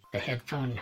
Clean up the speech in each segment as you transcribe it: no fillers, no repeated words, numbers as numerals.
The headphone.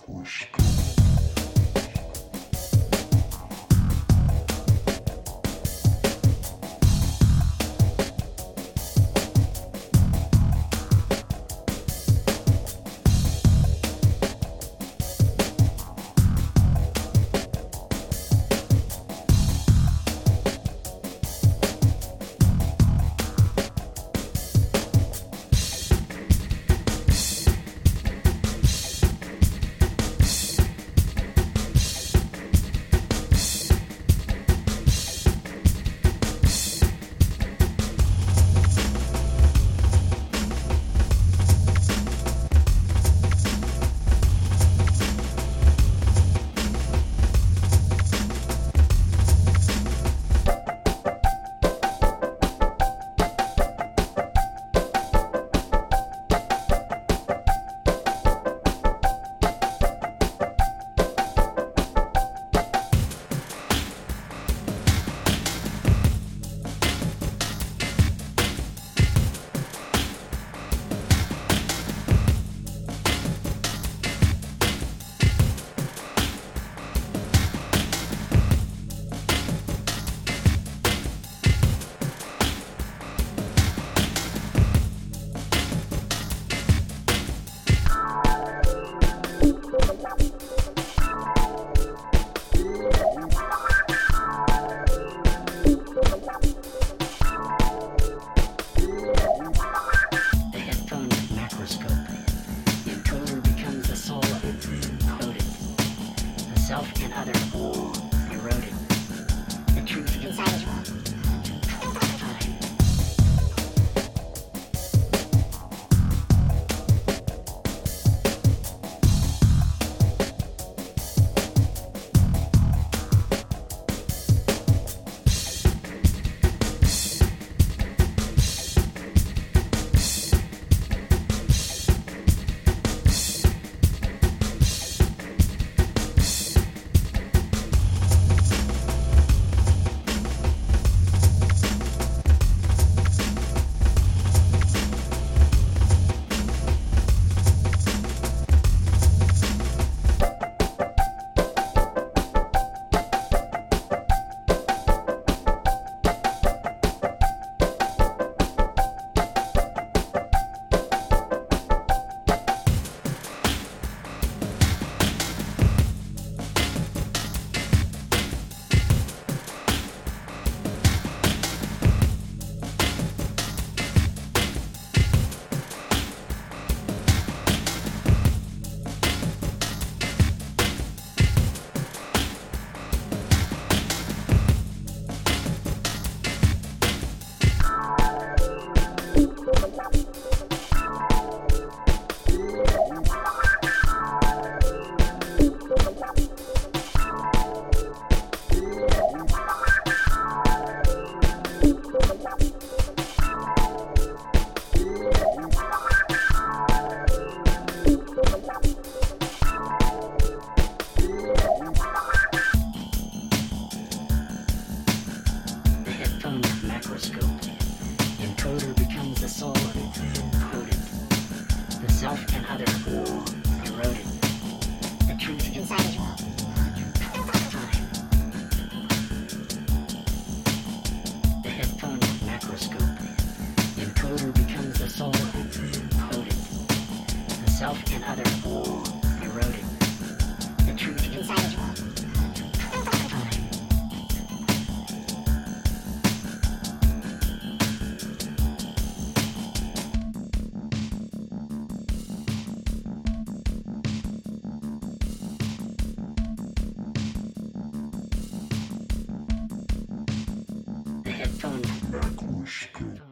Self and other eroded. The truth inside is wrong. Encoder becomes the soul encoded. The self and other eroded. The truth inside is wrong. The headphone macroscope. Encoder becomes the soul encoded. The self and other eroded. The truth inside is wrong. Headphone.